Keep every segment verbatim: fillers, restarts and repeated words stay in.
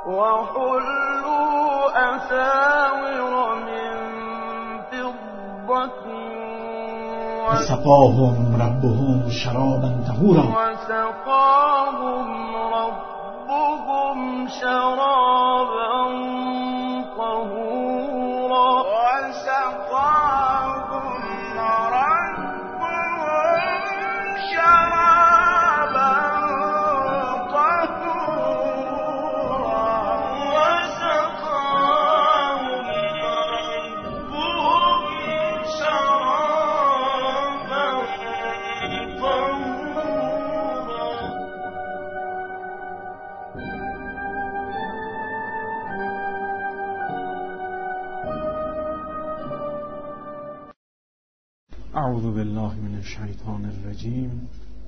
وحلوا أساور من فضة وسقاهم ربهم شرابا طهورا وسقاهم ربهم شرابا طهورا وسقاهم ربهم شرابا طهورا وسقاهم ربهم شرابا طهورا. اعوذ بالله من الشیطان الرجیم.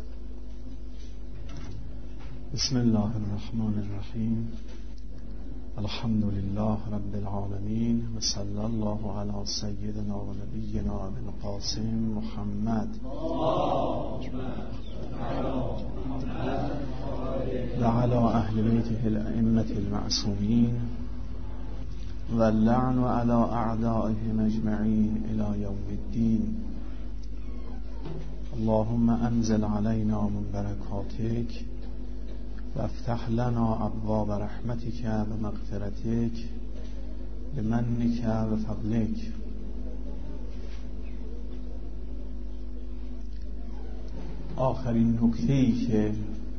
بسم الله الرحمن الرحیم. الحمد لله رب العالمین و صلی الله علی سیدنا و نبینا ابی القاسم محمد و علی اهل بیته الائمة المعصومین و اللعن علی اعدائهم اجمعین الی یوم الدین. اللهم انزل علينا من بركاتك وافتح لنا ابواب رحمتك ومغفرتك بمنك وفضلك. آخرین نکته‌ای که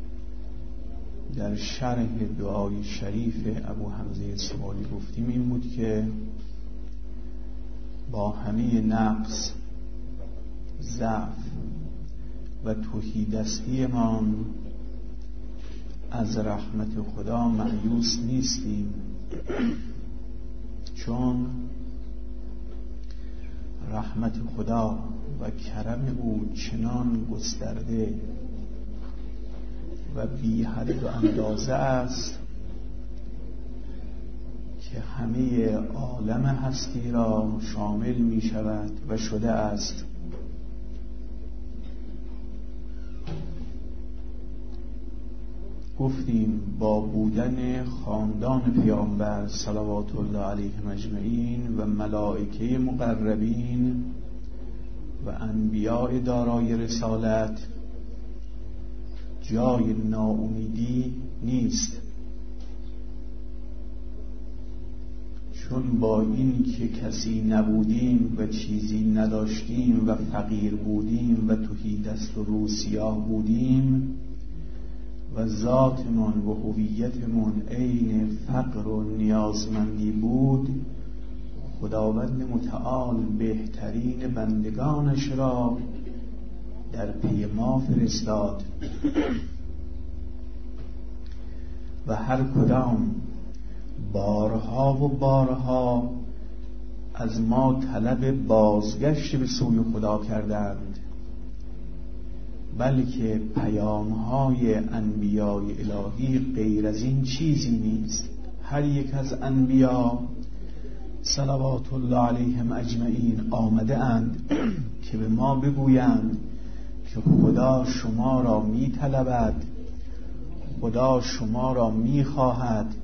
در شرح دعای شریف ابو حمزه سوالی گفتیم این بود که با همه نقص، ضعف و تهیدستی ما از رحمت خدا مایوس نیستیم، چون رحمت خدا و کرم او چنان گسترده و بی حد و اندازه است که همه عالم هستی را شامل می شود و شده است. گفتیم با بودن خاندان پیامبر صلوات الله علیهم اجمعین و ملائکه مقربین و انبیاء دارای رسالت جای ناامیدی نیست، چون با این که کسی نبودیم و چیزی نداشتیم و فقیر بودیم و تهیدست و رو سیاه بودیم و ذاتمون و هویتمون عین فقر و نیازمندی بود، خداوند متعال بهترین بندگانش را در پی ما فرستاد و هر کدام بارها و بارها از ما طلب بازگشت به سوی خدا کردند، بلکه پیام‌های انبیاء الهی غیر از این چیزی نیست. هر یک از انبیا صلوات الله علیهم اجمعین آمده اند که به ما بگویند که خدا شما را می طلبد، خدا شما را می خواهد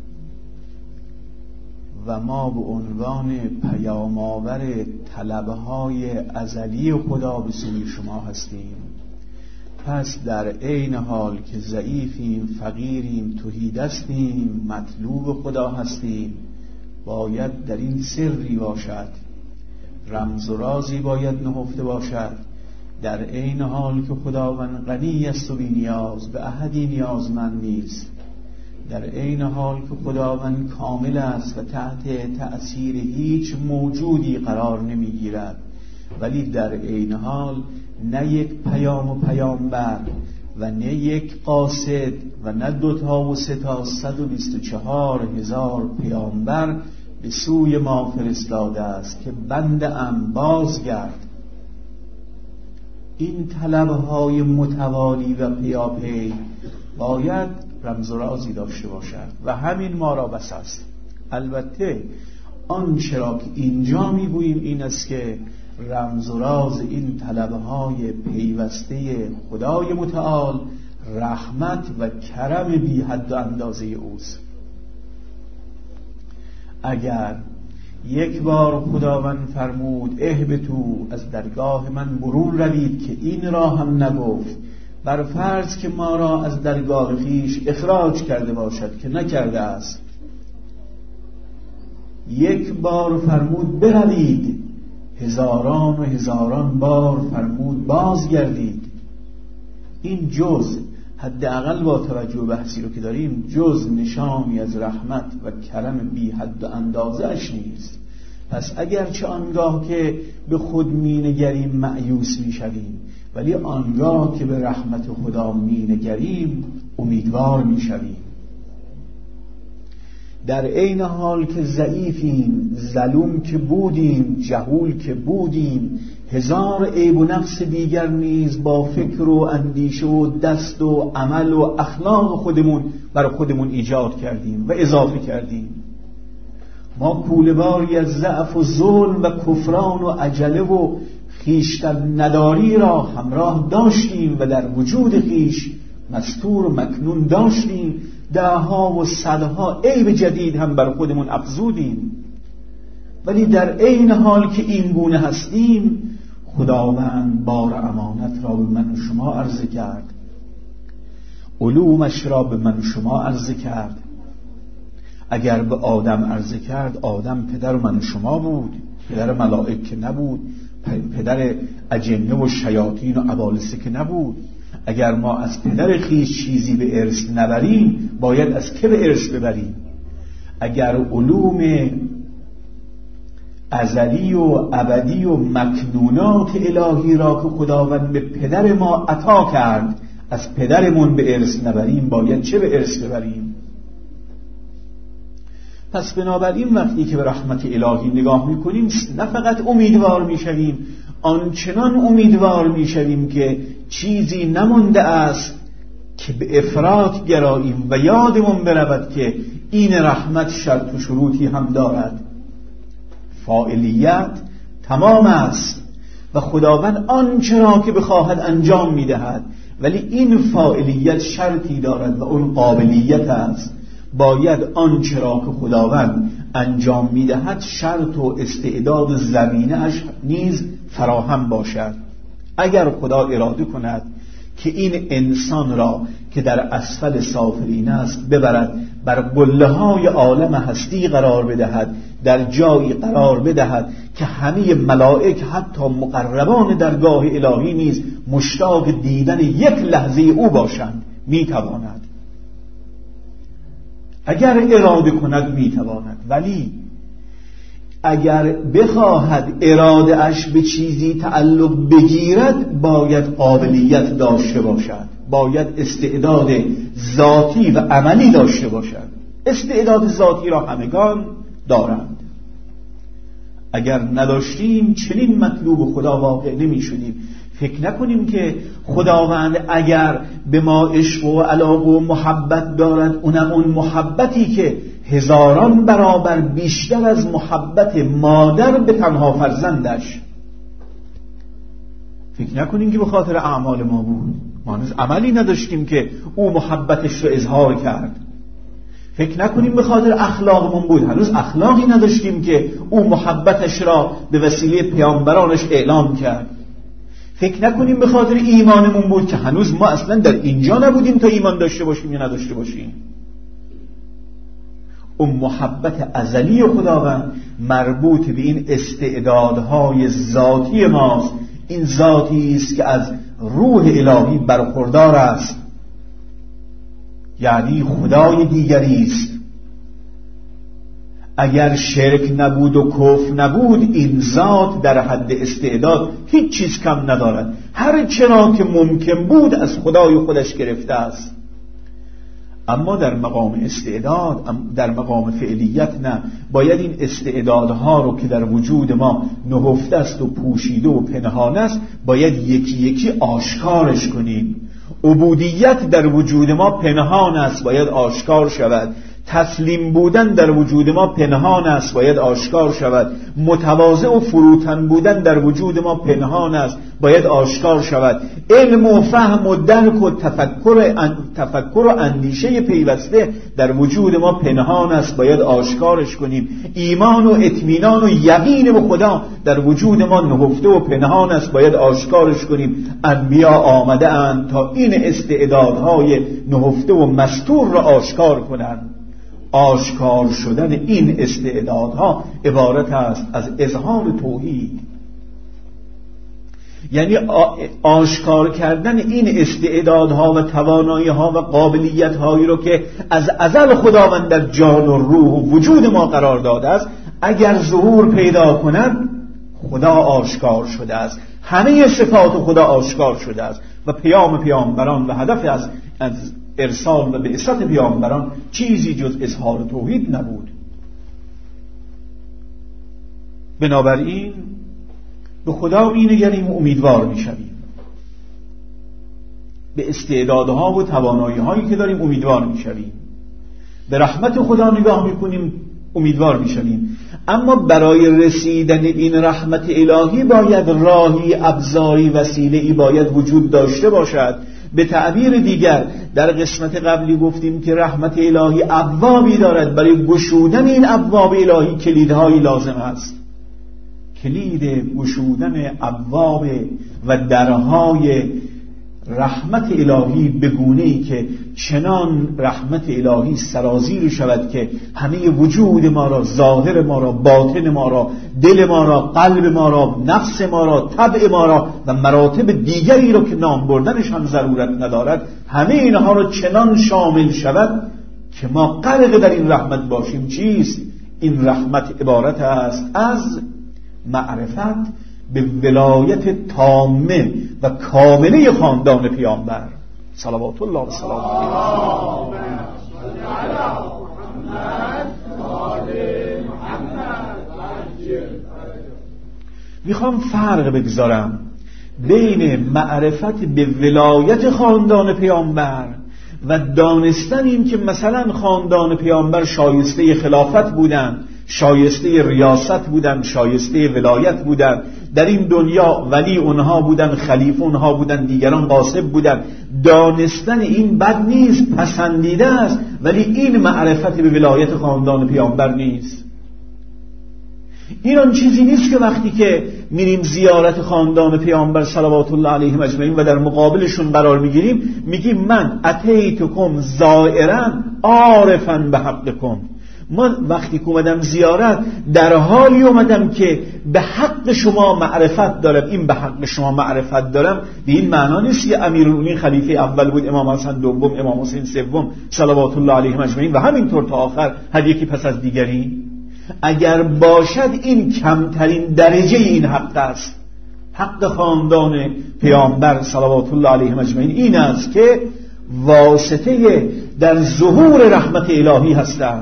و ما به عنوان پیام آور طلبهای ازلی خدا به سوی شما هستیم. پس در عین حال که ضعیفیم، فقیریم، تهیدستیم، مطلوب خدا هستیم، باید در این سری باشد، رمز و رازی باید نهفته باشد. در عین حال که خداوند غنی است و بی نیاز، به احدی نیازمند نیست، در عین حال که خداوند کامل است و تحت تأثیر هیچ موجودی قرار نمیگیرد، ولی در عین حال نه یک پیام و پیامبر و نه یک قاصد و نه دوتا و سه تا صد و بیست و چهار هزار پیامبر به سوی ما فرستاده است که بنده ام بازگرد. این طلبهای متوالی و پیاپی باید رمز و رازی داشته باشد و همین ما را بس است. البته آنچه را که اینجا میگوییم این است که رمز و راز این طلبهای پیوسته خدای متعال رحمت و کرم بی حد و اندازه اوست. اگر یک بار خداوند فرمود اهبطوا از درگاه من برون روید که این را هم نگفت، بر فرض که ما را از درگاه خویش اخراج کرده باشد که نکرده است، یک بار فرمود بروید، هزاران و هزاران بار فرمود بازگردید. این جز حداقل با توجه بحثی رو که داریم جز نشانی از رحمت و کرم بی حد و اندازه اش نیست. پس اگرچه آنگاه که به خود می نگریم مأیوس می شویم، ولی آنگاه که به رحمت خدا می نگریم امیدوار می شویم. در عین حال که ضعیفیم، ظلوم که بودیم، جهول که بودیم، هزار عیب و نقص دیگر نیز با فکر و اندیشه و دست و عمل و اخلاق خودمون بر خودمون ایجاد کردیم و اضافه کردیم. ما کوله‌باری از ضعف و ظلم و کفران و عجله و خویشتن نداری را همراه داشتیم و در وجود خویش مستور و مکنون داشتیم. دهها و صدها عیب جدید هم بر خودمون افزودیم، ولی در عین حال که این گونه هستیم خداوند بار امانت را به من و شما عرضه کرد، علومش را به من و شما عرضه کرد. اگر به آدم عرضه کرد، آدم پدر من و شما بود، پدر ملائکه نبود، پدر اجنه و شیاطین و ابالسه که نبود. اگر ما از پدر خویش چیزی به ارث نبریم، باید از که به ارث ببریم؟ اگر علوم ازلی و ابدی و مکنونات الهی را که خداوند به پدر ما عطا کرد از پدرمون به ارث نبریم، باید چه به ارث ببریم؟ پس بنابراین وقتی که به رحمت الهی نگاه میکنیم نه فقط امیدوار میشویم، آنچنان امیدوار میشویم که چیزی نمونده است که به افراط گراییم و یادمون برود که این رحمت شرط و شروطی هم دارد. فاعلیت تمام است و خداوند آنچه را که بخواهد انجام میدهد، ولی این فاعلیت شرطی دارد و اون قابلیت است. باید آنچه را که خداوند انجام میدهد شرط و استعداد زمینه اش نیز فراهم باشد. اگر خدا اراده کند که این انسان را که در اسفل سافلین است ببرد بر قله های عالم هستی قرار بدهد، در جایی قرار بدهد که همه ملائک حتی مقربان درگاه الهی نیز مشتاق دیدن یک لحظه او باشند، میتواند. اگر اراده کند میتواند، ولی اگر بخواهد اراده اش به چیزی تعلق بگیرد باید قابلیت داشته باشد، باید استعداد ذاتی و عملی داشته باشد. استعداد ذاتی را همگان دارند. اگر نداشتیم چنین مطلوب خدا واقع نمی شدیم. فکر نکنیم که خداوند اگر به ما عشق و علاقه و محبت دارد، اونم اون محبتی که هزاران برابر بیشتر از محبت مادر به تنها فرزندش. فکر نکنیم که به خاطر اعمال ما بود، ما هنوز عملی نداشتیم که او محبتش رو اظهار کرد. فکر نکنیم به خاطر اخلاقمون بود، هنوز اخلاقی نداشتیم که او محبتش را به وسیله پیامبرانش اعلام کرد. فکر نکنیم به خاطر ایمانمون بود که هنوز ما اصلا در اینجا نبودیم تا ایمان داشته باشیم یا نداشته باشیم. اون محبت ازلی خداوند مربوط به این استعدادهای ذاتی ماست. این ذاتی است که از روح الهی برخوردار است، یعنی خدای دیگری است. اگر شرک نبود و کفر نبود، این ذات در حد استعداد هیچ چیز کم ندارد. هر چرا که ممکن بود از خدای خودش گرفته است. اما در مقام استعداد، در مقام فعلیت نه. باید این استعدادها رو که در وجود ما نهفته است و پوشیده و پنهان است باید یکی یکی آشکارش کنیم. عبودیت در وجود ما پنهان است، باید آشکار شود. تسلیم بودن در وجود ما پنهان است، باید آشکار شود. متواضع و فروتن بودن در وجود ما پنهان است، باید آشکار شود. علم و فهم و درک و تفکر تفکر و اندیشه پیوسته در وجود ما پنهان است، باید آشکارش کنیم. ایمان و اطمینان و یقین به خدا در وجود ما نهفته و پنهان است، باید آشکارش کنیم. انبیا آمده اند تا این استعدادهای نهفته و مستور را آشکار کنند. آشکار شدن این استعدادها عبارت است از اظهار توحید، یعنی آشکار کردن این استعدادها و توانایی‌ها و قابلیت‌هایی رو که از ازل خداوند در جان و روح و وجود ما قرار داده است، اگر ظهور پیدا کند خدا آشکار شده است. همه صفات خدا آشکار شده است و پیام پیامبران و هدف از از ارسال و بعثت پیامبران چیزی جز اظهار توحید نبود. بنابراین به خدا می‌نگریم و امیدوار می‌شویم، به استعدادها و توانایی‌هایی که داریم امیدوار می‌شویم، به رحمت خدا نگاه می‌کنیم امیدوار می‌شویم. اما برای رسیدن این رحمت الهی باید راهی، ابزاری، وسیله‌ای باید وجود داشته باشد. به تعبیر دیگر در قسمت قبلی گفتیم که رحمت الهی ابوابی دارد، برای گشودن این ابواب الهی کلیدهایی لازم است. کلید گشودن ابواب و درهای رحمت الهی به گونه‌ای که چنان رحمت الهی سرازیر شود که همه وجود ما را، ظاهر ما را، باطن ما را، دل ما را، قلب ما را، نفس ما را، طبع ما را و مراتب دیگری را که نام بردنش هم ضرورت ندارد، همه اینها را چنان شامل شود که ما غرق در این رحمت باشیم. چیست این رحمت؟ عبارت است از معرفت به ولایت تامه و کامله خاندان پیامبر صلوات الله و سلام علیه. میخوام فرق بگذارم بین معرفت به ولایت خاندان پیامبر و دانستن این که مثلا خاندان پیامبر شایسته خلافت بودند، شایسته ریاست بودن، شایسته ولایت بودن، در این دنیا ولی اونها بودن، خلیفه اونها بودن، دیگران غاصب بودن. دانستن این بد نیست، پسندیده است، ولی این معرفت به ولایت خاندان پیامبر نیست. این آن چیزی نیست که وقتی که میریم زیارت خاندان پیامبر صلوات الله علیهم اجمعین و در مقابلشون قرار میگیریم میگیم من اتیتکم زائرا عارفا به حقکم. من وقتی که اومدم زیارت در حالی اومدم که به حق شما معرفت دارم. این به حق شما معرفت دارم به این معنا نیست که امیرالمومنین خلیفه اول بود، امام حسن دوم، امام حسین سوم صلوات الله علیهم اجمعین و همینطور تا آخر هر یکی پس از دیگری. اگر باشد این کمترین درجه این حق است. حق خاندان پیامبر صلوات الله علیهم اجمعین این است که واسطه در ظهور رحمت الهی هستند.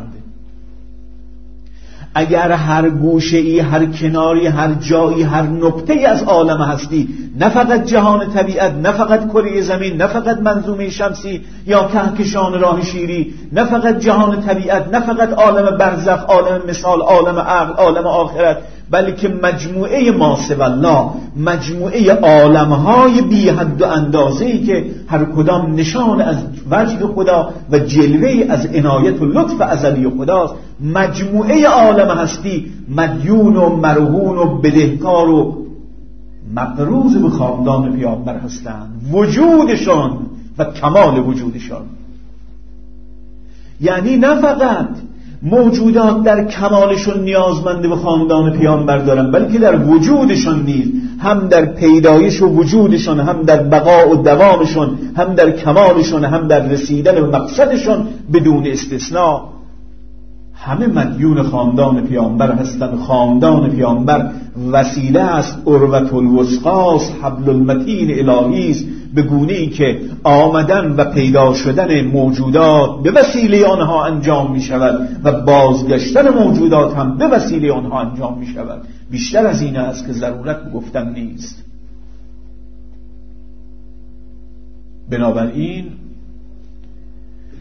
اگر هر گوشه‌ای، هر کناری، هر جایی، هر نقطه‌ای از عالم هستی، نه فقط جهان طبیعت، نه فقط کره زمین، نه فقط منظومه شمسی یا کهکشان راه شیری، نه فقط جهان طبیعت، نه فقط عالم برزخ، عالم مثال، عالم عقل، عالم آخرت، بلکه مجموعه ما سوی الله، مجموعه عالم‌های بی حد و اندازه‌ای که هر کدام نشان از وجه خدا و جلوه‌ای از عنایت و لطف ازلی خداست. مجموعه عالم هستی مدیون و مرهون و بدهکار و مقروض به خاندان پیامبر هستند. وجودشان و کمال وجودشان، یعنی نه فقط موجودات در کمالشون نیازمند به خاندان پیامبر دارن، بلکه در وجودشان نیز، هم در پیدایش و وجودشان، هم در بقا و دوامشون، هم در کمالشون، هم در رسیدن به مقصدشون بدون استثناء همه مدیون خاندان پیامبر هستند. خاندان پیامبر وسیله است، عروة الوثقی، حبل المتین الهی است، به گونه‌ای که آمدن و پیدا شدن موجودات به وسیله آنها انجام می شود و بازگشتن موجودات هم به وسیله آنها انجام می شود. بیشتر از این است که ضرورت به گفتن نیست. بنابراین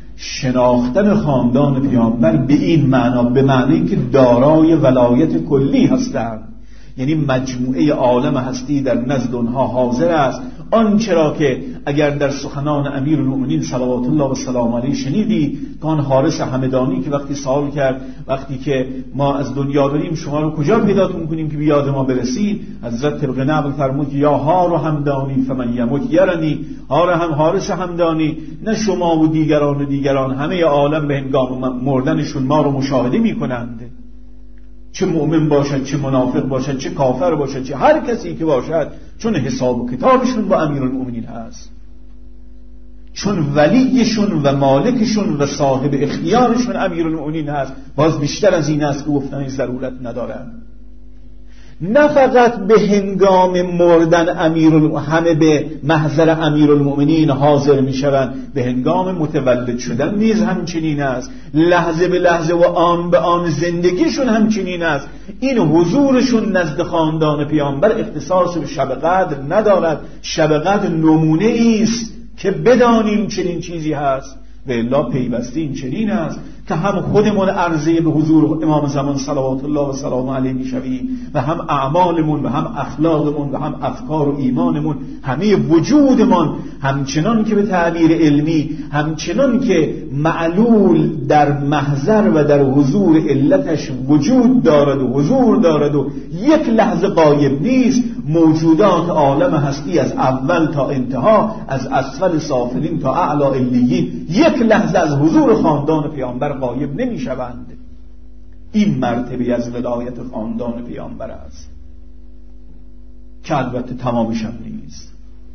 شناختن خاندان پیامبر به این معنا، به معنی که دارای ولایت کلی هستند، یعنی مجموعه عالم هستی در نزد اونها حاضر است. آنچه را که اگر در سخنان امیرالمؤمنین صلوات الله و سلام علیه شنیدی که آن حارس همدانی که وقتی سوال کرد وقتی که ما از دنیا بریم شما رو کجا پیداتون کنیم که بیاد ما برسید، حضرت طبق نقل فرمود یا هار همدانی فمن یموت یرنی، هار هم حارس همدانی، نه شما و دیگران و دیگران، همه عالم به هنگام مردنشون ما رو مشاهده میکنند، چه مؤمن باشد چه منافق باشد چه کافر باشد چه هر کسی که باشد، چون حساب و کتابشون با امیرالمؤمنین هست، چون ولیشون و مالکشون و صاحب اختیارشون امیرالمؤمنین هست. باز بیشتر از این است که گفتن ضرورت ندارن. نه فقط به هنگام مردن امیرالمؤمنین همه به محضر امیرالمؤمنین حاضر میشوند، به هنگام متولد شدن نیز همچنین است، لحظه به لحظه و آن به آن زندگیشون همچنین است. این حضورشون نزد خاندان پیامبر اختصاص به شب قدر ندارد. شب قدر نمونه است که بدانیم چنین چیزی هست و الا پیوسته این چنین است که هم خودمون عرضه به حضور امام زمان صلوات الله و سلام علیه میشویم و هم اعمالمون و هم اخلاقمون و هم افکار و ایمانمون، همه وجودمون همچنان که به تعبیر علمی همچنان که معلول در محضر و در حضور علتش وجود دارد و حضور دارد و یک لحظه غایب نیست. موجودات عالم هستی از اول تا انتها، از اسفل سافلین تا اعلی علیین، یک لحظه از حضور خاندان پیامبر غایب نمی شوند. این مرتبه از ولایت خاندان پیامبر است که البته تمامش هم نیست.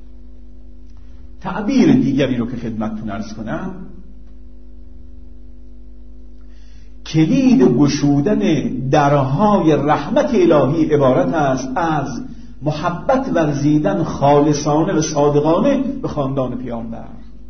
تعبیر دیگری رو که خدمتتون عرض کنم، کلید گشودن درهای رحمت الهی عبارت است از محبت ورزیدن خالصانه و صادقانه به خاندان پیامبر.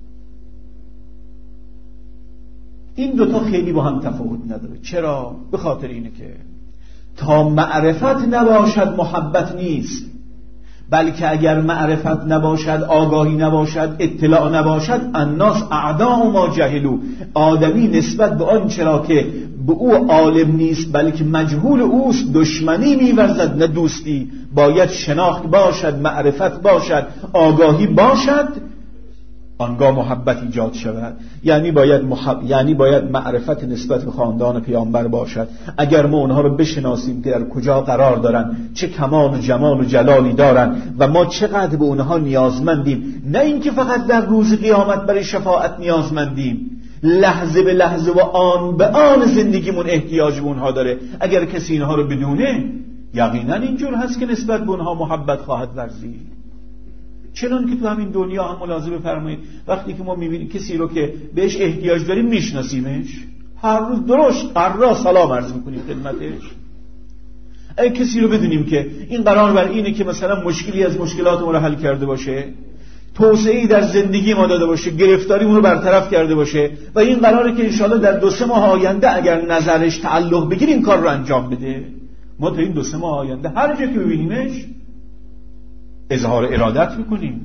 این دوتا خیلی با هم تفاوت نداره. چرا؟ به خاطر اینه که تا معرفت نباشد محبت نیست، بلکه اگر معرفت نباشد، آگاهی نباشد، اطلاع نباشد، الناس اعداء ما جهلوا، آدمی نسبت به آن چرا که به او عالم نیست بلکه مجهول اوست دشمنی می‌ورزد نه دوستی. باید شناخت باشد، معرفت باشد، آگاهی باشد، آنگاه محبت ایجاد شود. یعنی باید محب... یعنی باید معرفت نسبت به خاندان پیامبر باشد. اگر ما اونها رو بشناسیم که در کجا قرار دارن، چه کمال و جمال و جلالی دارن و ما چقدر به اونها نیازمندیم، نه اینکه فقط در روز قیامت برای شفاعت نیازمندیم، لحظه به لحظه و آن به آن زندگیمون احتیاج به اونها داره. اگر کسی اینها رو بدونه، یقینا اینجور هست که نسبت به اونها محبت خواهد ورزید. چنان که تو همین دنیا هم ملاحظه بفرمایید، وقتی که ما میبینیم کسی رو که بهش احتیاج داریم میشناسیمش، هر روز درست قرار سلام عرض میکنیم خدمتش. اگه کسی رو بدونیم که این قرار بر اینه که مثلا مشکلی از مشکلات ما رو حل کرده باشه، توسعه‌ای در زندگی ما داده باشه، گرفتاری اون رو برطرف کرده باشه و این قراره که انشالله در دو سه ماه آینده اگر نظرش تعلق بگیر این کار رو انجام بده، ما تا این دو سه ماه آینده هر جا که ببینیمش اظهار ارادت میکنیم،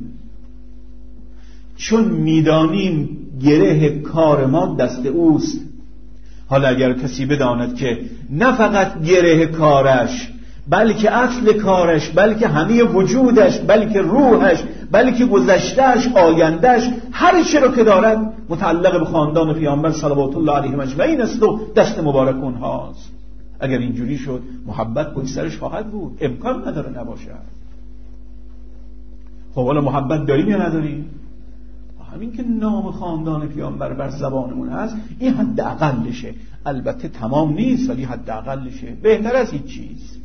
چون میدانیم گره کار ما دست اوست. حالا اگر کسی بداند که نه فقط گره کارش بلکه اصل کارش، بلکه همه وجودش، بلکه روحش، بلکه گذشتهش، آیندهش، هر چی رو که دارد متعلق به خاندان پیامبر صلوات الله علیهم اجمعین است و دست مبارک اونهاست. اگر اینجوری شد محبت پشت سرش خواهد بود، امکان نداره نباشد. خب حالا محبت داریم یا نداریم؟ همین که نام خاندان پیامبر بر زبانمون هست این حد اقلشه. البته تمام نیست ولی حد اقلشه، بهتر از هیچ چیز.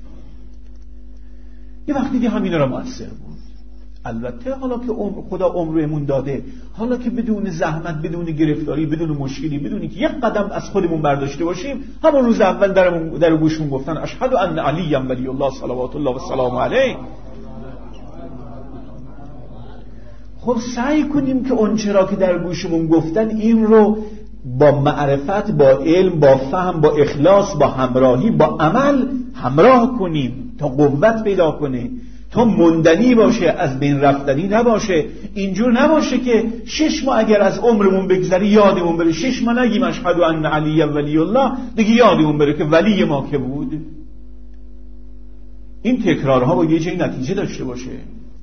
یه وقتی که همین را مؤثر بود. البته حالا که عمر خدا عمرمون داده، حالا که بدون زحمت، بدون گرفتاری، بدون مشکلی، بدون که یک قدم از خودمون برداشته باشیم، همون روز اول درمون در گوشمون گفتن اشهد ان علی ولی الله صلوات الله و سلام علیه. خب سعی کنیم که اون چرا که در گوشمون گفتن این رو با معرفت، با علم، با فهم، با اخلاص، با همراهی، با عمل همراه کنیم تا قوت پیدا کنه. تا موندنی باشه، از بین رفتنی نباشه. اینجور نباشه که شش ماه اگر از عمرمون بگذری یادمون بره، شش ماه نگیم اشهد ان علی ولی الله دیگه یادمون بره که ولی ما که بود. این تکرارها با یه جای نتیجه داشته باشه.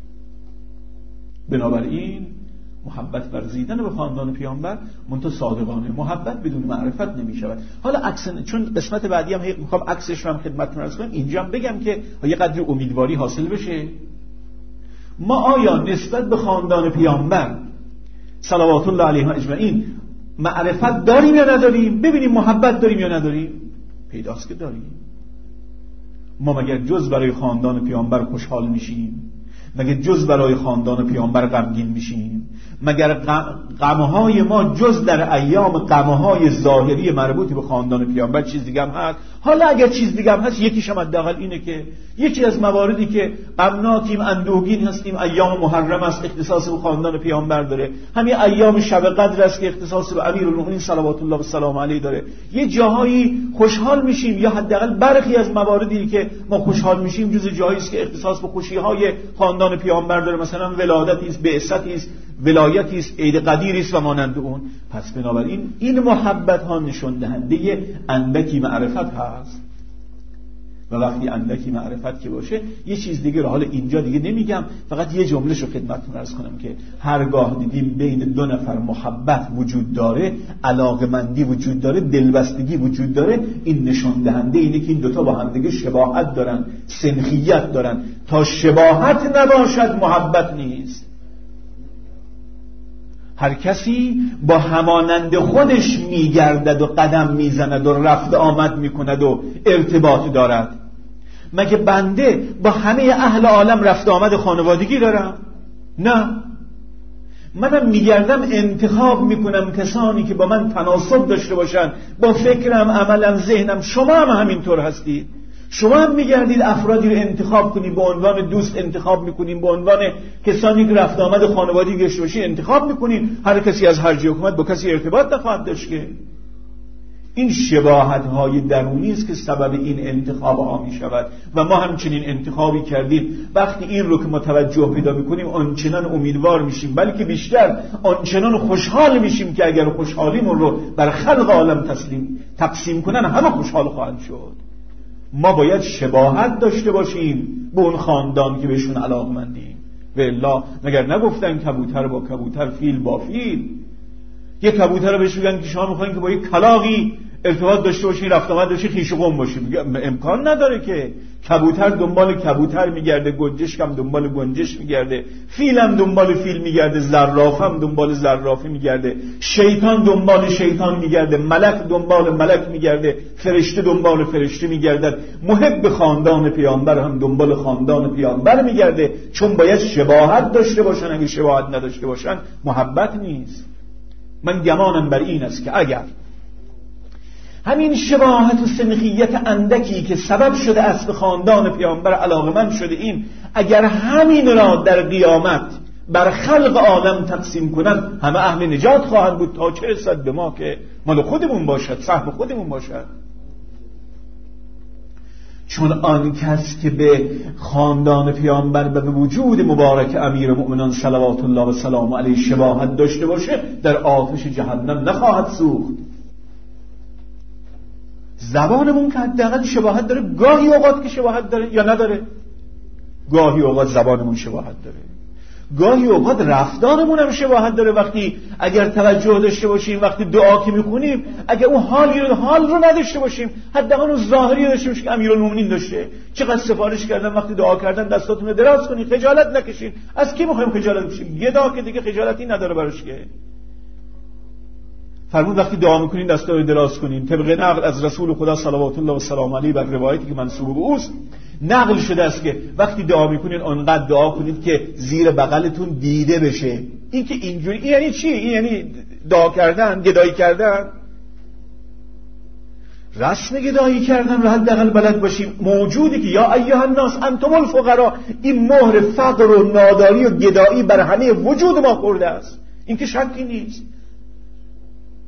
بنابراین محبت ورزیدن به خاندان پیامبر منتها صادقانه. محبت بدون معرفت نمی شود. حالا عکس، چون قسمت بعدی هم میخوام عکسش رو هم خدمتتون عرض کنم، اینجا هم بگم که یه قدری امیدواری حاصل بشه. ما آیا نسبت به خاندان پیامبر صلوات الله علیهم اجمعین معرفت داریم یا نداریم؟ ببینیم محبت داریم یا نداریم. پیداست که داریم. ما مگر جز برای خاندان پیامبر خوشحال میشیم؟ مگر جز برای خاندان پیامبر غمگین میشیم؟ مگر غمهای ما جز در ایام غمهای ظاهری مربوط به خاندان پیامبر چیز دیگه هم هست؟ حالا اگر چیز دیگه هم هست، یکیش هم حداقل اینه که یکی از مواردی که غمناکیم، اندوهگین هستیم، ایام محرم است اختصاص به خاندان پیامبر داره، همین ایام شب قدر است که اختصاص به امیرالمومنین صلوات الله و سلام علیه داره. یه جاهایی خوشحال میشیم، یا حداقل برخی از مواردی که ما خوشحال میشیم جز جایی است که اختصاص به خوشی‌های خاندان پیامبر داره، مثلا ولادتی است، بعثتی است، ولایتی است، عید قدیری است و مانند اون. پس بنابراین این محبت ها نشون دهنده اندکی معرفت هست. و وقتی اندکی معرفت که باشه، یه چیز دیگه رو حالا اینجا دیگه نمیگم، فقط یه جمله رو خدمتتون عرض کنم که هرگاه دیدیم بین دو نفر محبت وجود داره، علاقمندی وجود داره، دلبستگی وجود داره، این نشون دهنده اینه که این دوتا با هم دیگه شباهت دارن، سنخیت دارن. تا شباهت نباشد محبت نیست. هر کسی با همانند خودش میگردد و قدم میزند و رفت آمد میکند و ارتباط دارد. مگه بنده با همه اهل عالم رفت آمد خانوادگی دارم؟ نه. منم میگردم انتخاب میکنم کسانی که با من تناسب داشته باشن، با فکرم، عملم، ذهنم. شما هم همینطور هستید. شما هم میگردید افرادی رو انتخاب کنید، به عنوان دوست انتخاب میکنید، به عنوان کسانی که رفت آمد خانوادگی داشته باشید انتخاب میکنید. هر کسی از هر جای حکومت با کسی ارتباط نخواهد داشت که. این شباهت های درونی است که سبب این انتخاب ها می شود و ما همچنین انتخابی کردیم. وقتی این رو که متوجه پیدا میکنیم آنچنان امیدوار میشیم، بلکه بیشتر آنچنان خوشحال میشیم که اگر خوشحالیمون رو بر خلق عالم تسلیم تقسیم کنن همه خوشحال خواهند شد. ما باید شباهت داشته باشیم به اون خاندان که بهشون علاقمندیم. و الا مگر نگفتن کبوتر با کبوتر، فیل با فیل؟ یک کبوتر رو بهش میگن که شما میخواین که با یک کلاغی ارتباط داشته باشین، رفت آمد داشته، خویش و قم باشین. امکان نداره که. کبوتر دنبال کبوتر میگرده، گنجشک هم دنبال گنجش میگرده، فیل هم دنبال فیل میگرده، زراف هم دنبال زرافی میگرده، شیطان دنبال شیطان میگرده، ملک دنبال ملک میگرده، فرشته دنبال فرشته میگردد. محب خاندان پیامبر هم دنبال خاندان پیامبر میگرده، چون باید شباهت داشته باشن. اگه شباهت نداشته باشن محبت نیست. من گمانم بر این است که اگر همین شباهت و سنخیت اندکی که سبب شده است به خاندان پیامبر علاقمند شده این، اگر همین را در قیامت بر خلق عالم تقسیم کنند، همه اهل نجات خواهند بود تا چه رسد به ما که مال خودمون باشد، سهم خودمون باشد. چون آن کس که به خاندان پیامبر و به وجود مبارک امیر مؤمنان صلوات الله و سلام علیه شباهت داشته باشه، در آتش جهنم نخواهد سوخت. زبانمون که حداقل شباهت داره، گاهی اوقات که شباهت داره یا نداره؟ گاهی اوقات زبانمون شباهت داره، گاهی اوقات رفتارمون هم شباهت داره. وقتی اگر توجه داشته باشیم، وقتی دعا که میخونیم، اگر اون حالی رو حال رو نداشته باشیم، حداقل اون ظاهری داشته باشیم که امیرالمومنین داشته. چقدر سفارش کردن وقتی دعا کردن دستاتون رو دراز کنین، خجالت نکشین. از کی میخوایم خجالت بکشیم؟ گدا که دیگه خجالتی نداره براش که. فرمود وقتی دعا میکنین دستا رو دراز کنین. طبق نقل از رسول خدا صلوات الله و سلام علیه بر روایتی که منسوب به اوست نقل شده است که وقتی دعا میکنین آنقدر دعا کنید که زیر بغلتون دیده بشه. این که اینجوری، این یعنی چی؟ این یعنی دعا کردن، گدایی کردن. رسم گدایی کردن رو حداقل بلد باشیم. موجودی که یا ایها الناس انتم الفقراء، این مهر فقر و ناداری و گدایی بر همه وجود ما خورده است. این که شکی نیست.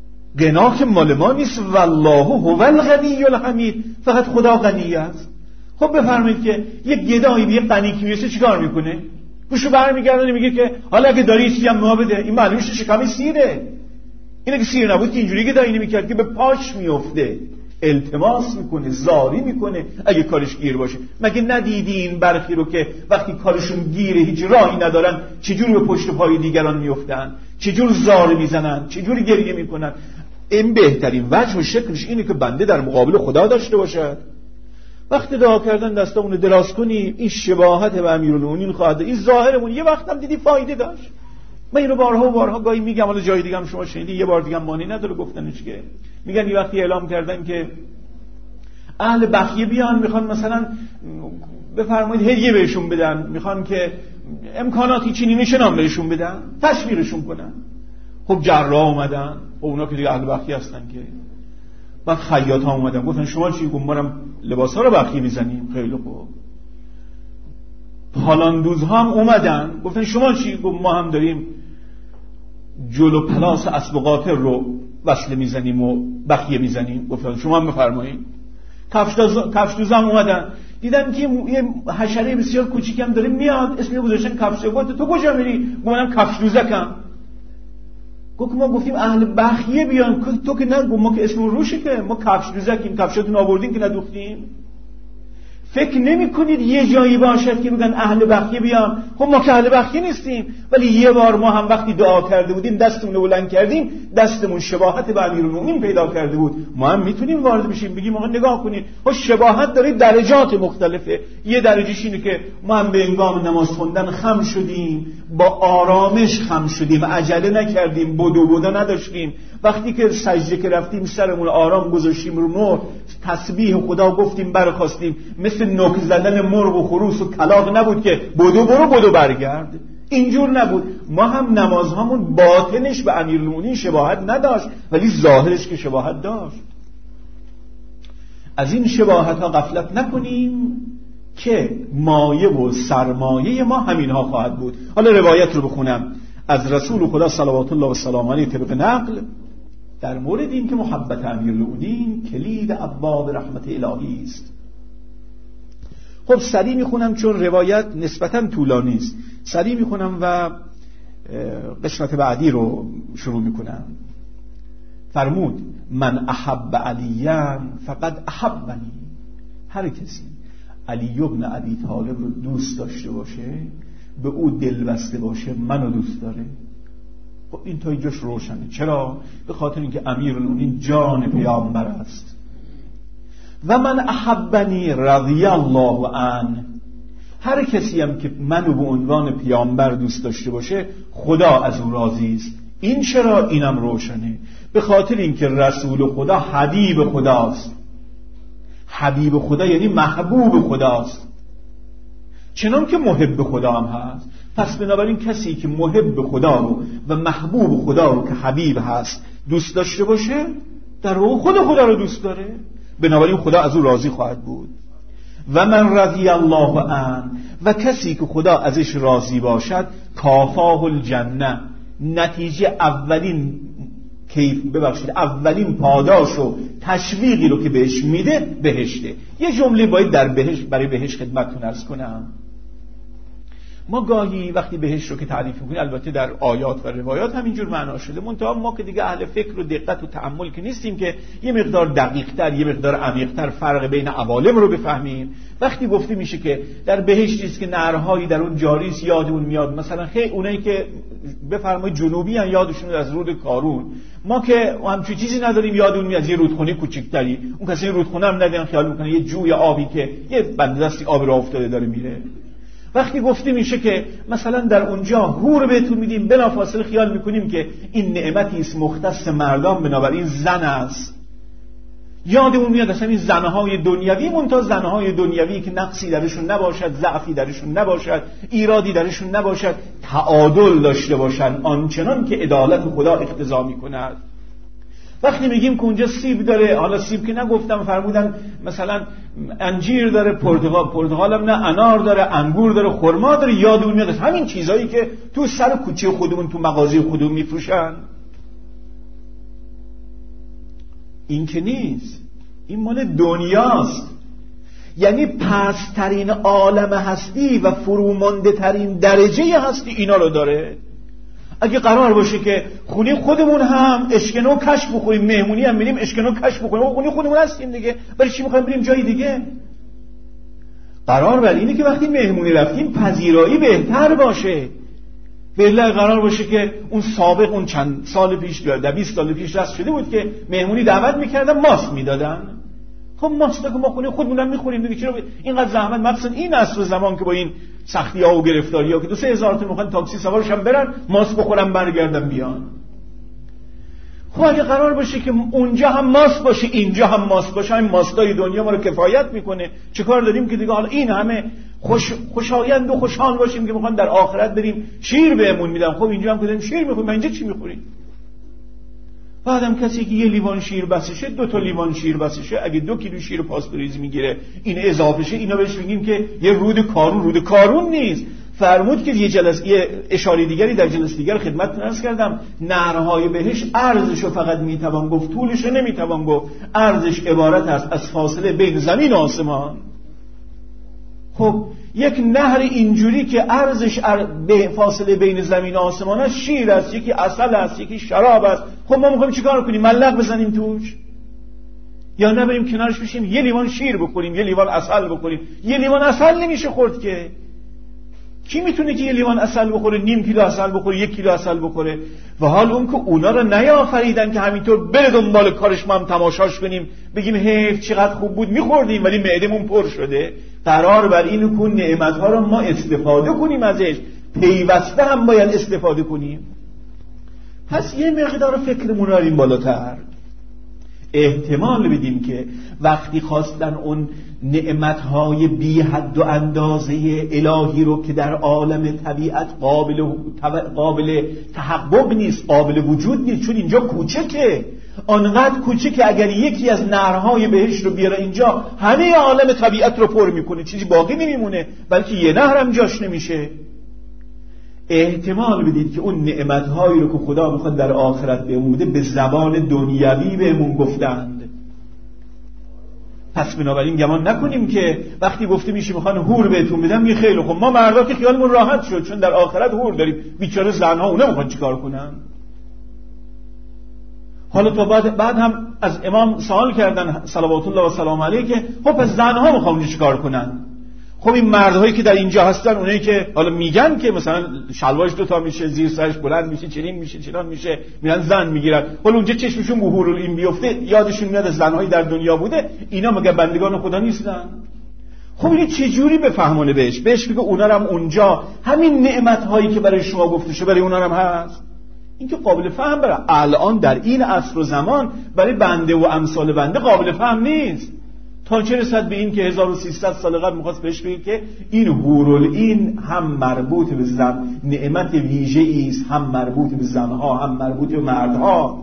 غنا که مال ما نیست. والله هو الغنی الحمید. فقط خدا غنی است. خب بفرمایید که یک گدایی به یک قنیکی میرسه چیکار میکنه؟ گوشو برمیگردونه میگه که حالا اگه داری چیزی هم ما بده. این معلومه شکمی سیره. اینه که سیر نبود که اینجوری گدایی نمیکرد که به پاش میفته، التماس میکنه، زاری میکنه اگه کارش گیر باشه. مگه ندیدین برخی رو که وقتی کارشون گیره هیچ راهی ندارن چجوری به پشت پای دیگران میفتن، چجور زار میزنن، چجوری گریه میکنن؟ این بهترین وجه و شکلش اینه که بنده در مقابل خدا داشته باشد. وقتی دعا کردن دستامونو دراز کنیم، این شباهت به امیرالمومنین خواهد. این ظاهرمون یه وقت هم دیدی فایده داشت. من اینو بارها و بارها گاهی میگم، حالا جای دیگه هم شما شنیدی، یه بار دیگه هم مانی نداره گفتنش. که میگن یه وقتی اعلام کردن که اهل بخیه بیان، میخوان مثلا بفرمایید هدیه بهشون بدن، میخوان که امکاناتی چینی نشنام بهشون بدن، تشویقشون کنن. خب جراح اومدن، اونا که دیگه اهل بخیه هستن که. بعد خیاط ها اومدن گفتن شما چی؟ گفتم ما لباس ها رو بخیه میزنیم. خیلی خوب. پالاندوز ها هم اومدن گفتن شما چی؟ گفتم ما هم داریم جلو پلاس اسب و قاطر رو وصله میزنیم و بخیه میزنیم. گفتن شما هم بفرمایید. کفش دوز هم اومدن دیدن که یه حشره بسیار کوچیک هم داره میاد، اسمش گذاشتن کفش دوز. تو کجا میری؟ گفتم کفش دوزکم. گفت ما گفتیم اهل بخیه بیان، تو که نه. ما که اسم روشه که ما کفش دوزکیم، کفشاتون آوردین که ندوختیم. فکر نمی کنید یه جایی باشد که بگن اهل بخیه بیان؟ خب ما که اهل بخیه نیستیم، ولی یه بار ما هم وقتی دعا کرده بودیم دستمون رو بلند کردیم، دستمون شباهت به امیرالمومنین پیدا کرده بود. ما هم میتونیم وارد بشیم بگیم آقا نگاه کنید، ها شباهت داره، درجات مختلفه. یه درجهش اینه که ما هم به هنگام نماز خوندن خم شدیم، با آرامش خم شدیم، عجله نکردیم، بدو بدو نداشتیم. وقتی که سجده که رفتیم سرمون آرام گذاشتیم رو نور، تسبیح خدا گفتیم برخواستیم. مثل نوک زدن مرغ و خروس و کلاغ نبود که بدو برو بدو برگرد. اینجور نبود. ما هم نمازهامون باطنش به امیرالمومنین شباهت نداشت، ولی ظاهرش که شباهت داشت. از این شباهت ها غفلت نکنیم که مایه و سرمایه ما همینها خواهد بود. حالا روایت رو بخونم از رسول خدا صلوات الله و سلام علیه طبق نقل در مورد این که محبت امیرالمومنین کلید ابواب رحمت الهی است. خب سریع میخونم چون روایت نسبتاً طولانی است. سریع میخونم و قسمت بعدی رو شروع میکنم. فرمود من احب علیاً فقد احبنی. هر کسی علی ابن ابی طالب رو دوست داشته باشه، به او دل بسته باشه، منو دوست داره. خب این تا اینجاش روشنه. چرا؟ به خاطر اینکه امیرالمومنین جان پیامبر است. و من احبنی رضی الله عنه. هر کسی هم که منو به عنوان پیامبر دوست داشته باشه خدا از او راضی است. این چرا؟ اینم روشنه. به خاطر اینکه رسول خدا حبیب خداست. حبیب خدا یعنی محبوب خداست، چنان که محب خدا هم هست. پس بنابراین کسی که محب خدا رو و محبوب خدا رو که حبیب هست دوست داشته باشه، در واقع خود خدا رو دوست داره. بنابراین خدا از او راضی خواهد بود. و من رضی الله عنه. و کسی که خدا ازش راضی باشد کافاه الجنه. نتیجه اولین کیف ببخشید اولین پاداش و تشویقی رو که بهش میده بهشته. یه جمله باید در بهشت برای بهشت خدمتتون عرض کنم. ما گاهی وقتی بهشت رو که تعریف میکنیم، البته در آیات و روایات همینجور معنا شده، منتها ما که دیگه اهل فکر و دقت و تأمل که نیستیم که یه مقدار دقیق‌تر یه مقدار عمیق‌تر فرق بین عوالم رو بفهمیم. وقتی گفته میشه که در بهشتی است که نهرهایی در اون جاری است، یادمون میاد مثلا خیلی اونایی که بفرمایید جنوبی ان یادشون از رود کارون. ما که همچین چیزی نداریم، یادمون میاد از یه رودخونه کوچیک‌تری. اون کسی رودخونه هم ندارن، خیال میکنه یه جوی آبی که یه بند دستی آب راه افتاده داره میره. وقتی گفته میشه که مثلا در اونجا حور بهتون میدیم، بلافاصله خیال میکنیم که این نعمتی است مختص مردان، بنابراین زن است. یادمون میاد اصلا این زنهای دنیوی، منتها زنهای دنیوی که نقصی درشون نباشد، ضعفی درشون نباشد، ایرادی درشون نباشد، تعادل داشته باشند آنچنان که عدالت خدا اقتضا میکند. وقتی میگیم که اونجا سیب داره، حالا سیب که نگفتم، فرمودن مثلا انجیر داره، پرتقال پرتقال هم نه، انار داره، انگور داره، خرما داره، یادمون میاد همین چیزایی که تو سر کوچه خودمون تو مغازه خودمون میفروشن. این که نیست، این مال دنیاست. یعنی پسترین عالم هستی و فرومانده ترین درجه هستی اینا رو داره. اگه قرار باشه که خونه خودمون هم اشکنو کش بخوریم، مهمونی هم بریم اشکنو کش بخوریم، خونه خودمون هستیم دیگه، برای چی میخوایم بریم جای دیگه؟ قرار بر اینه که وقتی مهمونی رفتیم پذیرایی بهتر باشه. بالله قرار باشه که اون سابق اون چند سال پیش یا بیست سال پیش رست شده بود که مهمونی دعوت میکردن ماست میدادن. خب ماست که ما خونه خودمون هم میخوریم دیگه، چرا اینقدر زحمت؟ مثلا این عصر زمان که با این سختی ها و گرفتاری ها که دو سه هزار تا میخوان تاکسی سوارش هم برن ماست بخورن برگردن بیان. خب اگه قرار باشه که اونجا هم ماست باشه اینجا هم ماست باشه، همین ماستای دنیا ما رو کفایت میکنه، چه کار داریم که دیگه حالا این همه خوش خوشایند و خوشحال باشیم که میخوان در آخرت بریم شیر بهمون میدن؟ خب اینجا هم که داریم شیر میخوریم، اینجا چی میخوریم؟ بعدم کسی که یه لیوان شیر بسشه، دو تا لیوان شیر بسشه، اگه دو کیلو شیر پاستوریز میگیره این اضافه شه، اینا بهش میگیم که یه رود کارون. رود کارون نیست. فرمود که یه جلسه یه اشاره دیگری در جلسه دیگر خدمتتون عرض کردم، نهرهای بهش ارزشو فقط میتوان گفت، طولش نمیتوان گفت. ارزش عبارت است از فاصله بین زمین و آسمان. خب یک نهر اینجوری که ارزش به فاصله بین زمین و آسمان است، شیر است، یکی عسل است، یکی شراب است. خب ما میخوایم چیکار کنیم؟ ملق بزنیم توش؟ یا نبریم کنارش بشیم یه لیوان شیر بخوریم، یه لیوان عسل بخوریم؟ یه لیوان عسل نمیشه خورد که. کی میتونه که یه لیوان عسل بخوره، نیم کیلو عسل بخوره، یک کیلو عسل بخوره؟ و حال اون که اونا رو نیافریدن که همینطور بره دنبال کارش ما هم تماشاش کنیم بگیم حیف چقدر خوب بود میخوردیم ولی معدمون پر شده. قرار بر این که نعمت‌ها رو ما استفاده کنیم ازش، پیوسته هم باید استفاده کنیم. پس یه مقدار فکرمون رو این بالاتر احتمال بدیم که وقتی خواستن اون نعمتهای بی حد و اندازه الهی رو که در عالم طبیعت قابل قابل تحقق نیست، قابل وجود نیست، چون اینجا کوچکه، آنقدر کوچکه اگر یکی از نهرهای بهشت رو بیاره اینجا همه عالم طبیعت رو پر میکنه، چیزی باقی نمیمونه، بلکه یه نهر هم جاش نمیشه. احتمال بدید که اون نعمتهایی رو که خدا میخواد در آخرت بهمون بده به زبان دنیوی بهمون گفتند. پس بنابراین گمان نکنیم که وقتی گفته میشه میخوان هور بهتون بدم یه خیلی خب ما مردا که خیالمون راحت شد چون در آخرت هور داریم، بیچاره زنها اونا میخوان چیکار کنن؟ حالا تو بعد بعد هم از امام سوال کردن صلوات الله و سلام علیه که خب پس زنها میخوان چیکار کنن؟ خب این مردهایی که در اینجا هستن، اونایی که حالا میگن که مثلا شلوارش دوتا میشه، زیر سرش بلند میشه، چنین میشه، چنان میشه، میرن زن میگیرن، حالا اونجا چشمشون به حورالعین بیفته یادشون میاد از زنهایی در دنیا بوده، اینا مگه بندگان خدا نیستن؟ خب این چه جوری بفهمونه بهش؟ بهش بگه اونا هم اونجا همین نعمت‌هایی که برای شما گفته شده برای اونا هم هست. این که قابل فهم برای الان در این عصر و زمان برای بنده و امثال بنده قابل فهم نیست. تا چه رسد به این که هزار و سیصد سال قبل میخواست بهش بگه که این حورالعین هم مربوط به زن، نعمت ویژه‌ای است، هم مربوط به زنها هم مربوط به مردها.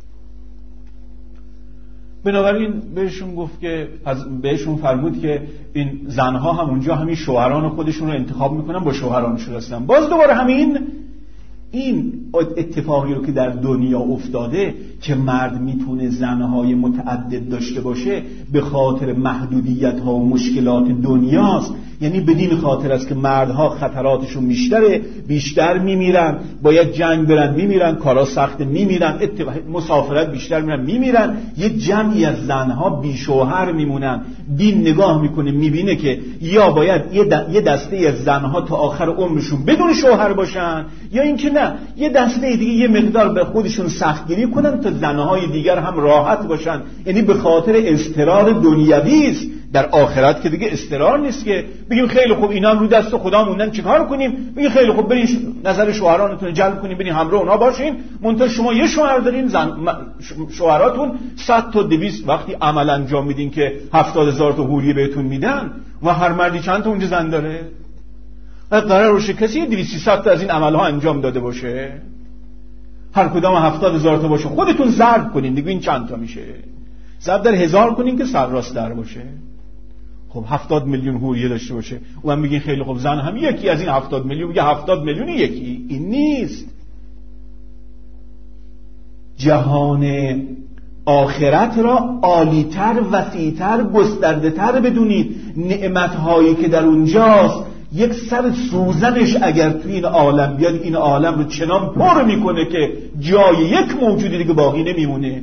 بنابراین بهشون گفت که از بهشون فرمود که این زنها هم اونجا همین شوهران خودشون رو انتخاب میکنن، با شوهرانشون هستن. باز دوباره همین این اتفاقی رو که در دنیا افتاده که مرد میتونه زنهای متعدد داشته باشه به خاطر محدودیت ها و مشکلات دنیاست. یعنی بدین خاطر است که مردها خطراتشون بیشتره، بیشتر میمیرن، باید جنگ برن میمیرن، کارا سخت میمیرن، مسافرت بیشتر میرن میمیرن. یه جمعی از زنها بی شوهر میمونن. دین نگاه میکنه میبینه که یا باید یه دسته از زنها تا آخر عمرشون بدون شوهر باشن، یا اینکه نه یه دسته دیگه یه مقدار به خودشون سختگیری کنن تا زنهای دیگر هم راحت باشن. یعنی به خاطر اضطرار دنیوی است. در آخرت که دیگه اضطرار نیست که بگیم خیلی خوب اینا رو دست خدا موندن چیکار کنیم؟ بگیم خیلی خوب برین نظر شوهرانتون جلب کنین، برین همراه اونها باشین، منتها شما یه شوهر دارین، زن شوهراتون صد تا دویست وقتی عمل انجام میدین که هفتاد هزار تا حوریه بهتون میدن و هر مردی چند تا اونجا زن داره؟ قرار باشه کسی دویست سیصد تا از این عملها انجام داده باشه، هر کدام هفتاد هزار تا باشه، خودتون ضرب کنین دیگه این چند تا میشه؟ ضرب در هزار کنین که سر راست در باشه. خب هفتاد میلیون حوریه داشته باشه، و هم میگین خیلی خب زن هم یکی از این هفتاد میلیون، میگه هفتاد میلیون یکی. این نیست. جهان آخرت را عالی‌تر، وسیع‌تر، گسترده‌تر بدونید. نعمت‌هایی که در اونجاست یک سر سوزنش اگر تو این عالم بیاد، این عالم رو چنان پر میکنه که جای یک موجودی دیگه باقی نمیمونه.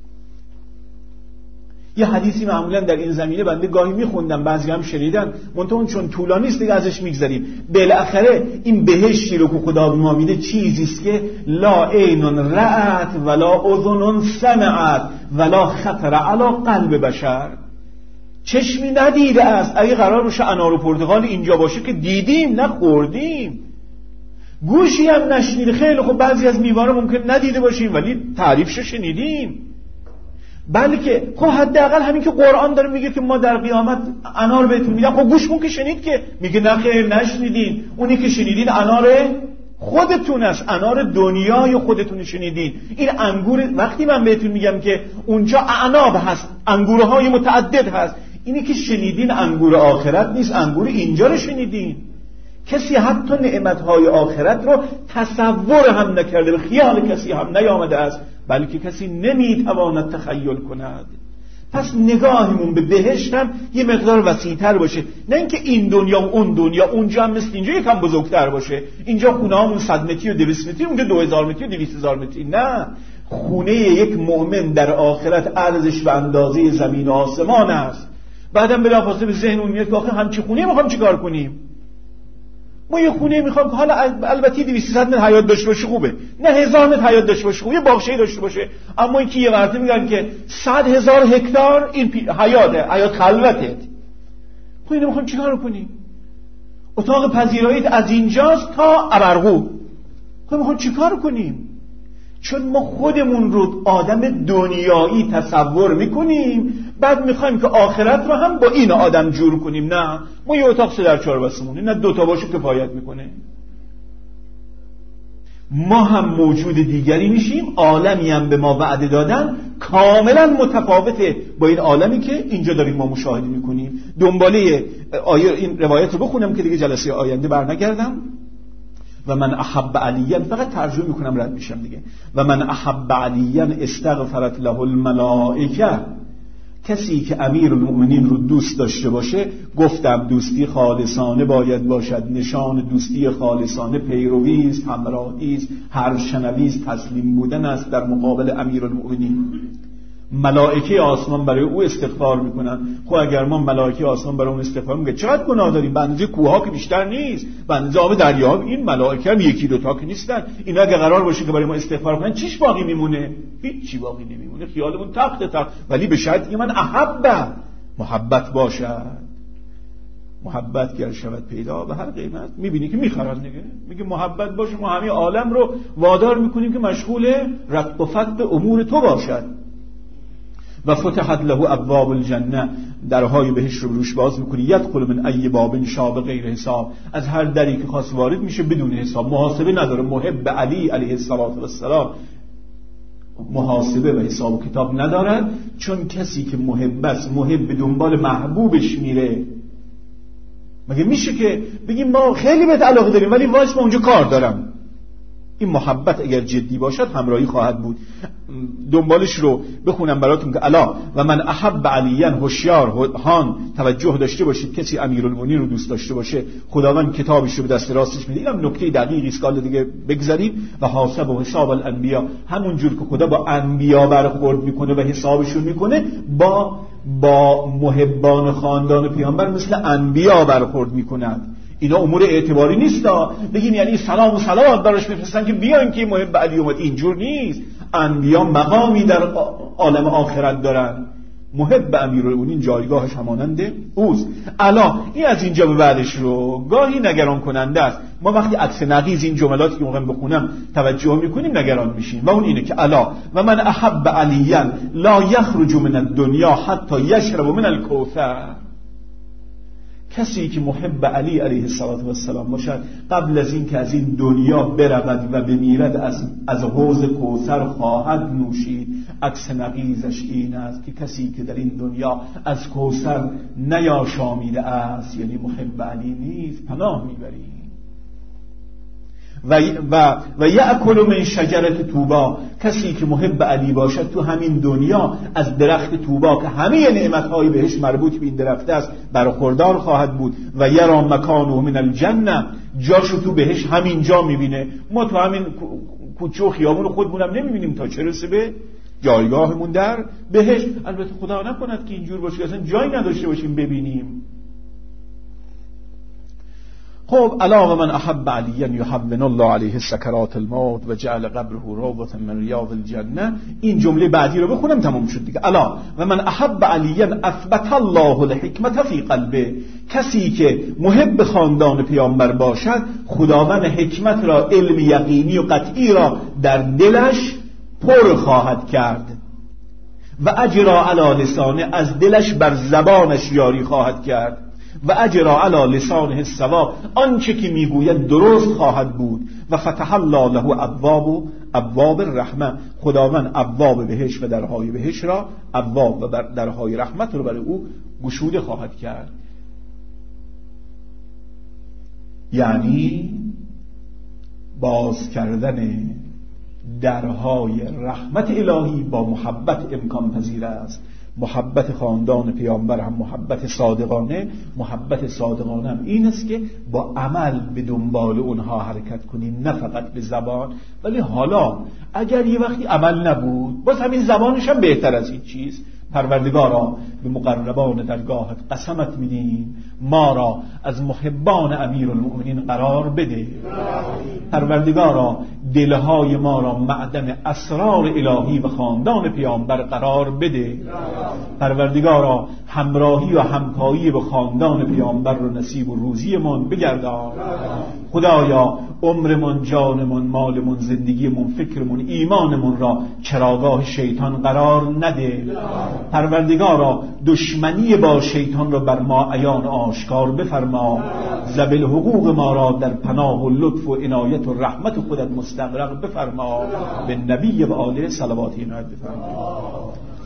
یه حدیثی معمولا در این زمینه بنده گاهی میخوندم، بعضی هم شنیدن، منتها چون طولانی است دیگه ازش میگذریم. بالاخره این بهشتی رو که خدا به ما میده چیزی است که لا عین رأت ولا اذن سمعت ولا خطر علی قلب بشر. چشمی ندیده است. اگه قرار باشه انار و پرتقال اینجا باشه که دیدیم، نخوردیم. گوشی هم نشنیده. خیلی خب بعضی از میوه‌ها ممکن ندیده باشیم ولی تعریفش شنیدیم. بلکه خب حداقل همین که قرآن داره میگه که ما در قیامت انار بهتون میدم، خب گوشمون که شنید که میگه نه خیر نشنیدین. اونی که شنیدین انار خودتون است، انار دنیای خودتون شنیدین. این انگور وقتی من بهتون میگم که اونجا اعناب هست، انگورهای متعدد هست، اینی که شنیدین انگور آخرت نیست، انگور اینجا رو شنیدین. کسی حتی نعمتهای آخرت رو تصور هم نکرده، به خیال کسی هم نیامده است، بلکه کسی نمیتواند تخیل کند. پس نگاهمون به بهشت هم یه مقدار وسیع‌تر باشه، نه اینکه این دنیا و اون دنیا اونجا هم مثل اینجا یکم بزرگتر باشه. اینجا خونه همون صد متری و دویست متری، اونجا دو هزار متری و دویست هزار متری. نه، خونه یک مؤمن در آخرت ارزش و اندازه زمین و آسمان است. بعدم بلافاصله به ذهن اون میاد که آخه همچی خونه میخوام چیکار کنیم؟ ما یه خونه میخوام که حالا البته دویست متر حیاط داشته باشه خوبه، نه هزار متر حیاط داشته باشه خوبه، یه باغچه‌ای داشته باشه. اما اینکه یه مرتبه میگن که صد هزار هکتار این حیاطه، حیاط خلوته. خب اینو میخوام چیکار کنیم؟ اتاق پذیراییت از اینجاست تا ابرقو. خب میخوام چیکار کنیم؟ چون ما خودمون رو آدم دنیایی تصور میکنیم، بعد میخوایم که آخرت رو هم با این آدم جور کنیم. نه، ما یه اتاق سه در چهار بستمونه، نه دوتا باشه کفایت میکنه. ما هم موجود دیگری میشیم، عالمی هم به ما وعده دادن کاملا متفاوته با این عالمی که اینجا داریم ما مشاهده میکنیم. دنباله آیه این روایت رو بخونم که دیگه جلسه آینده برنگردم. و من احب علیاً، فقط ترجمه میکنم رد میشم دیگه. و من احب علیاً استغفرت له الملائکه، کسی که امیر المؤمنین رو دوست داشته باشه، گفتم دوستی خالصانه باید باشد. نشان دوستی خالصانه پیروی است، همراهی است، هر شنوی است، تسلیم بودن است در مقابل امیر المؤمنین. ملائکه آسمان برای او استغفار میکنن. خب اگر ما ملائکه آسمان برای اون استغفار میکنن، چقدر گناه داریم؟ به اندازه کوه‌ها که بیشتر نیست، به اندازه آب دریا. این ملائکه هم یکی دو تا که نیستن. اینا اگه قرار باشه که برای ما استغفار کنن، چیش باقی میمونه؟ هیچ چی باقی نمیمونه، خیالمون تخت تخت. ولی به شرطی که من احب، محبت باشد. محبت گر شود پیدا به هر قیمت. میبینی که میخرن دیگه، میگه محبت باشه. ما همه عالم رو وادار میکنیم که مشغول رتق و فتق امور تو باشد. و فتحت له ابواب الجنه، درهای بهشت رو روش باز میکنی. یدخل من ای باب شاء بغیر حساب، از هر دری که خواست وارد میشه بدون حساب، محاسبه نداره. محب علی علیه السلام محاسبه و حساب و کتاب ندارد، چون کسی که محب است، محب به دنبال محبوبش میره. مگه میشه که بگیم ما خیلی بهت علاقه داریم ولی وایس ما اونجا کار دارم؟ این محبت اگر جدی باشد همراهی خواهد بود. دنبالش رو بخونم براتون که الا و من احب علیاً، هوشیار هان توجه داشته باشید، کسی امیرالمومنین رو دوست داشته باشه، خداوند کتابش رو به دست راستش میده. اینم نکته دقیقی است که دیگه بگذاریم. و حاسب و حساب الانبیا، همون جور که خدا با انبیا برخورد میکنه و حسابشون میکنه، با با محبان خاندان پیامبر مثل انبیا برخورد میکند. اینا امور اعتباری نیستا بگیم یعنی سلام و صلوات براش میفرستن که بیاین که محب علی اومد. اینجور نیست. انبیا مقامی در عالم آخرت دارن. محب امیرالمومنین جایگاهش همانند اوست. الا این از اینجا به بعدش رو گاهی نگران کننده است. ما وقتی عکس نقیض این جملاتی که موقع بخونم توجه میکنیم نگران میشیم. و اون اینه که الا و من احب علیاً لا یخرج من الدنیا حتی یشرب من الکوثر، کسی که محب علی علیه السلام باشد قبل از این که از این دنیا برود و بمیرد از از حوض کوثر خواهد نوشید. عکس نقیضش این است که کسی که در این دنیا از کوثر نیاشامیده است یعنی محب علی نیست. پناه میبریم. و و و یأکل من شجرة طوبا، کسی که محب علی باشد تو همین دنیا از درخت طوبا که همه نعمت‌های بهش مربوط به این درخت است برخوردار خواهد بود. و یرا مکانه من الجنه، جاشو تو بهش همین جا میبینه. ما تو همین کوچه و خیابون خودمونم نمیبینیم، تا چه رسه به جایگاهمون در بهشت. البته خدا نکند که اینجور باشه اصلا جایی نداشته باشیم ببینیم. خب الا و من احب علیا یحبن الله علیه سکرات الموت و جعل قبره روضة من ریاض الجنه. این جمله بعدی رو بخونم تمام شد دیگه. الا و من احب علیا اثبت الله الحکمت فی قلبه، کسی که محب خاندان پیامبر باشد خداوند حکمت را، علم یقینی و قطعی را در دلش پر خواهد کرد. و اجرا علی لسانه، از دلش بر زبانش یاری خواهد کرد. و اجرا علی لسانه الصواب، آنچه که میگوید درست خواهد بود. و فتح الله له ابواب ابواب الرحمه، خداوند ابواب بهشت و درهای بهشت را، ابواب و درهای رحمت رو برای او گشوده خواهد کرد. یعنی باز کردن درهای رحمت الهی با محبت امکان پذیر است. محبت خاندان پیامبر هم محبت صادقانه، محبت صادقانه هم این است که با عمل به دنبال اونها حرکت کنیم، نه فقط به زبان. ولی حالا اگر یه وقتی عمل نبود، باز همین زبانش هم بهتر از هیچ چیز. پروردگارا به مقربان درگاهت قسمت میدیم ما را از محبان امیرالمؤمنین قرار بده. پروردگارا دلهای ما را معدن اسرار الهی و خاندان پیامبر قرار بده. پروردگارا همراهی و همپایی به خاندان پیامبر رو نصیب و روزیمون بگردان. خدایا عمرمون، جانمون، مالمون، زندگیمون، فکرمون، ایمانمون را چراگاه شیطان قرار نده. پروردگارا دشمنی با شیطان را بر ما عیان آشکار بفرما. ذبل حقوق ما را در پناه و لطف و عنایت و رحمت خودت مستغرق بفرما. به نبی و آله صلوات عنایت بفرما.